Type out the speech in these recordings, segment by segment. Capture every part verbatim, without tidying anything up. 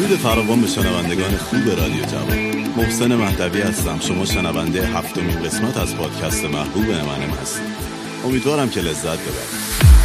درود فراوان به شنوندگان خوب رادیو جوان. محسن مهدوی هستم. شما شنونده هفتمین قسمت از پادکست محبوب امانم هستید. امیدوارم که لذت ببرید.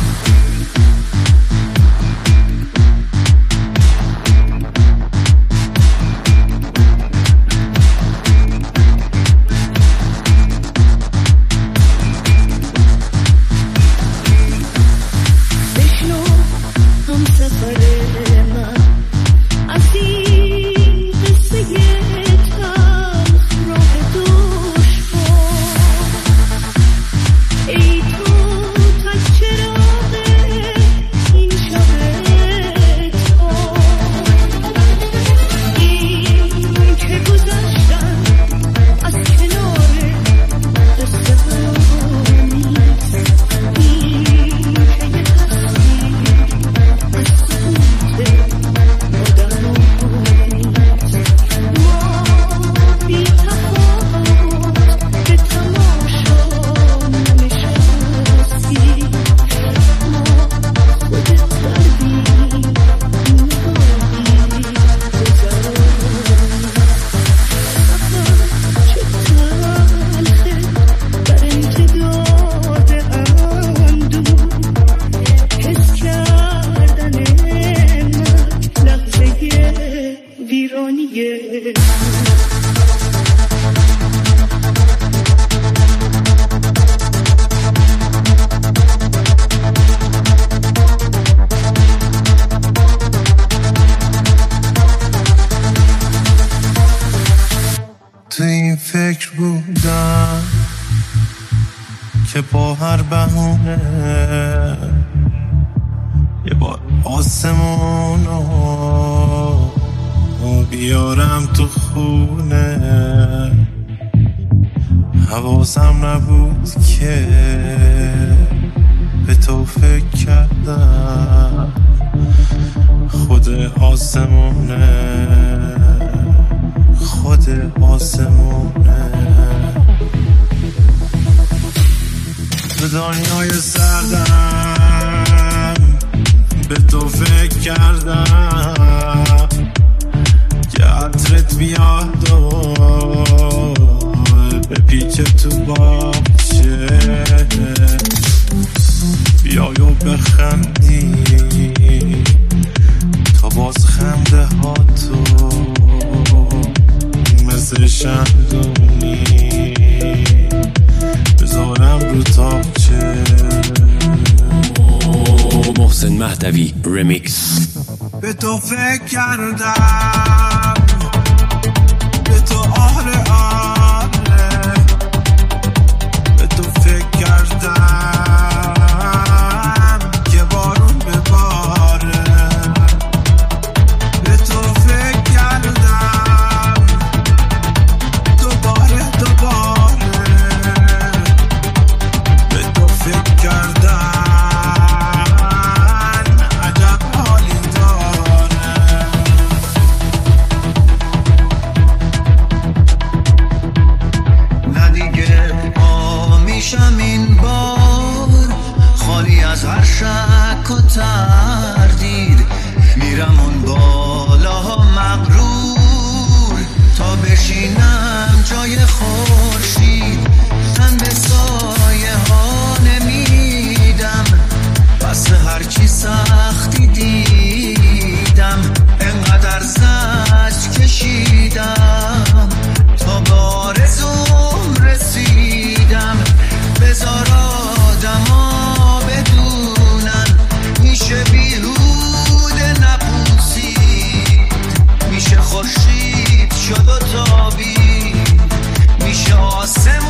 تو این فکر بودم که با هر بهونه یه بار آسمونو بیارم تو خونه. حواسم نبود که به تو فکر کردم خود آسمونه خود آسمونه. به دنیای سردم به تو فکر کردم که عطرت بیاد و به پیچ تو باغچه بیای و بخندی تا باز خنده ها تو مثل شمدونی بذارم رو تاقچه. محسن مهدوی ریمیکس. به تو فکر کردم به تو آره آره به تو فکر کردم که بارون بباره. به تو فکر کردم دوباره دوباره به تو فکر کردم عجب حالی داره. نه دیگه ما میشم این بار خالی از هر شک و تردید. میرم اون بالاها مغرور تا بشینم جای خورشید. تن به سایه ها نمیدم بس هر چی سختی دیدم. انقدر زج کشیدم تا به آرزوم رسیدم. بذار آدما بدونن میشه بیهوده نپوسید. میشه خورشید شد و تابید. میشه آسمان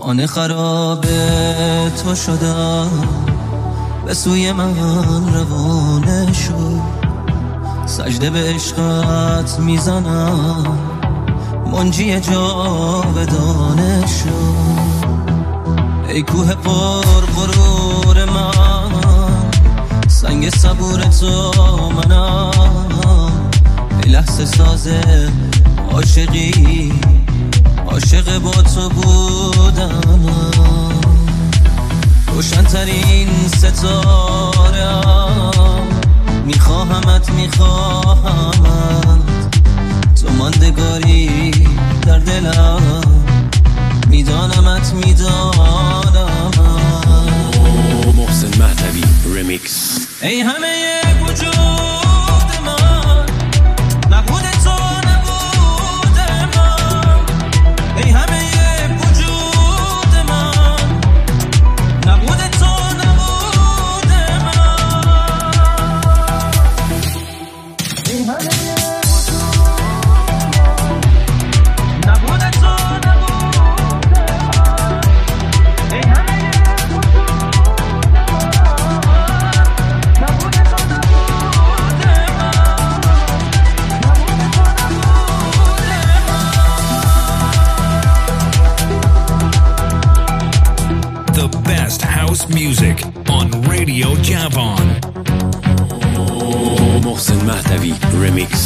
خانه خراب تو شدم، به سوی من روانه شد، سجده به عشقت میزنم، منجی جاودانه شد. ای کوه پر غرور من، سنگ صبور تو منم، ای لحظه ساز عاشقی، عاشق با تو بودم. روشن‌ترین ستاره‌ام، میخواهمت میخواهمت، تو ماندگاری در دلم، میدانمت میدانم. محسن مهدوی رمیکس. ای همه وجود من، نبود تو نبود من، ای همه وجود من، نبود تو نبود من، ای همه music on Radio Javan. محسن مهدوی رمیکس.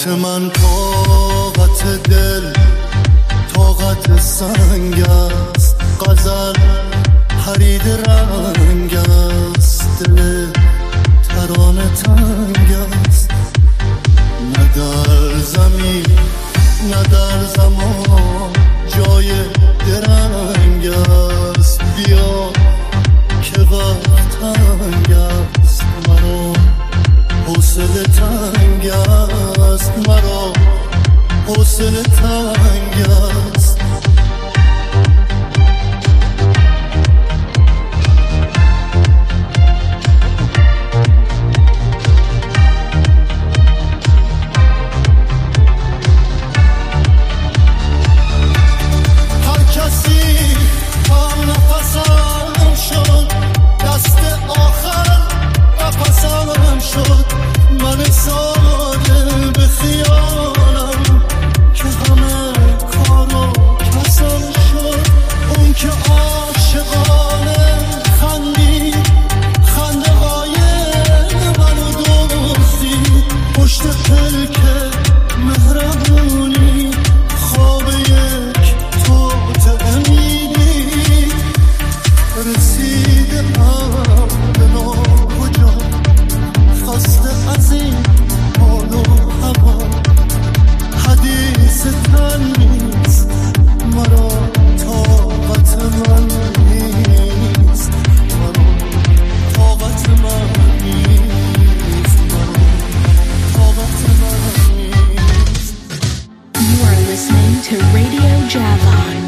طاقت من طاقت دل طاقت سنگ است، غزل حرید رنگ است، دل ترانه تنگ است. نه در زمین نه در زمان جای درنگ است، بیا که وقت تنگ است. مرا حوصله تنگ است، مرا حوصله تنگ است. من ساده به خیالم که همه کارو کسم شد. اون که عاشقانه خندی خنده های منو دوستی، پشت پلک مهربونی خواب یک توت امیدی. رسیده هم به ناکجا خسته از این حال و هوا، حدیث تن نیست مرا طاقت من نیست، مرا طاقت من نیست، مرا طاقت من نیست. You are listening to Radio Javon.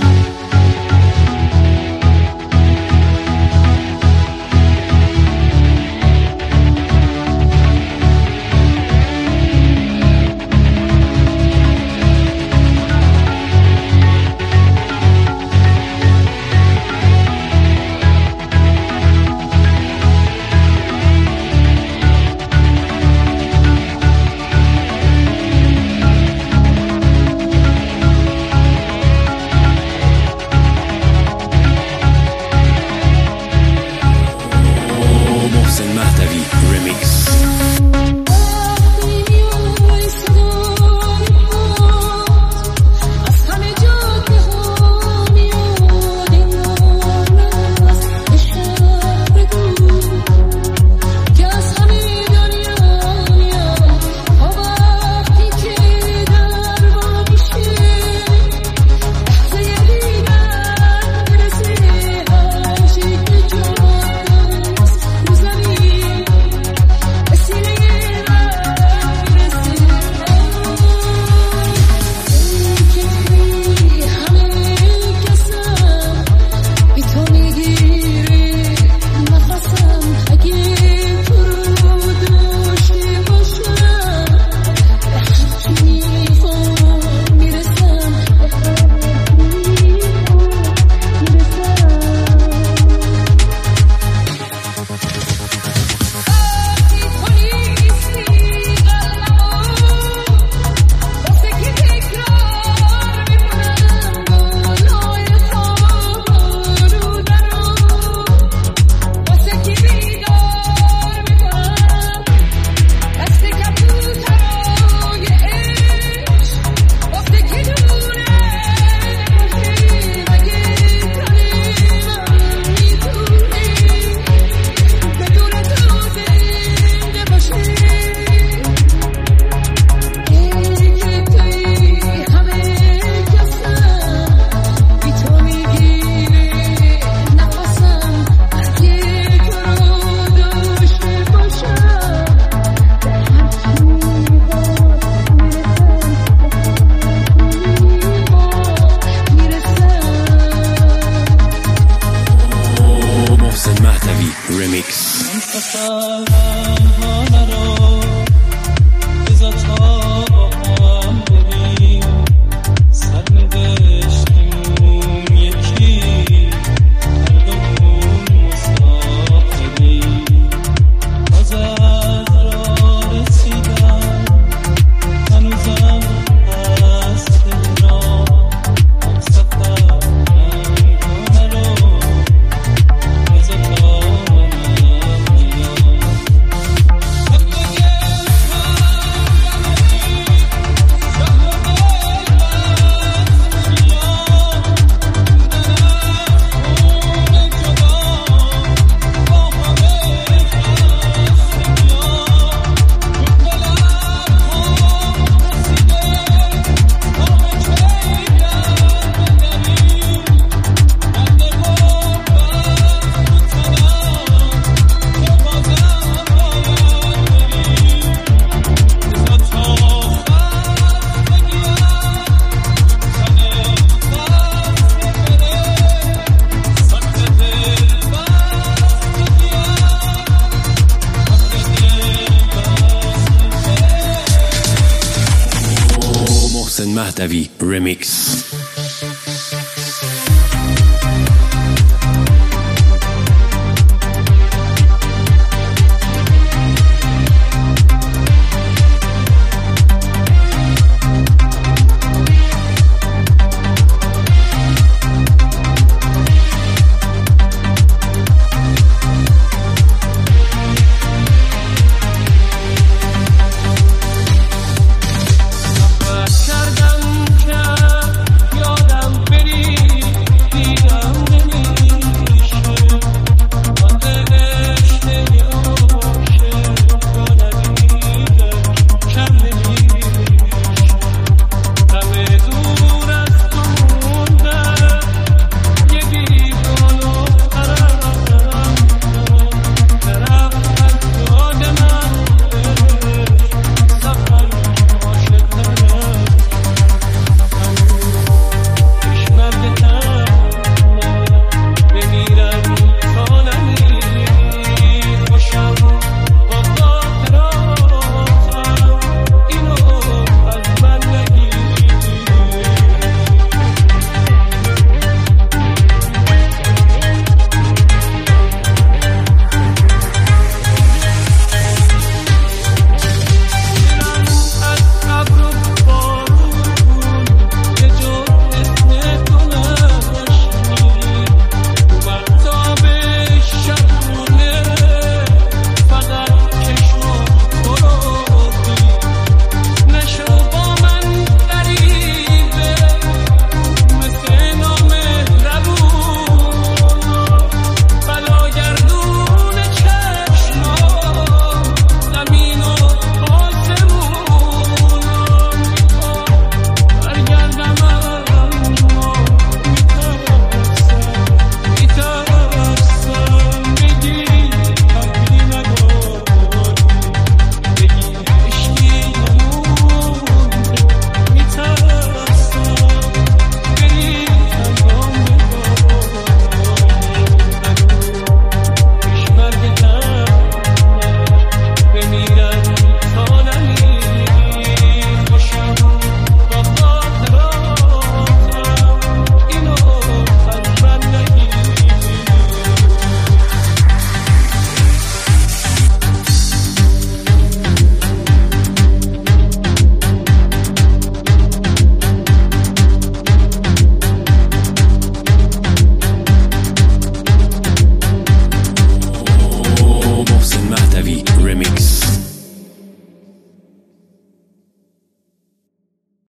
مهدوی رمیکس.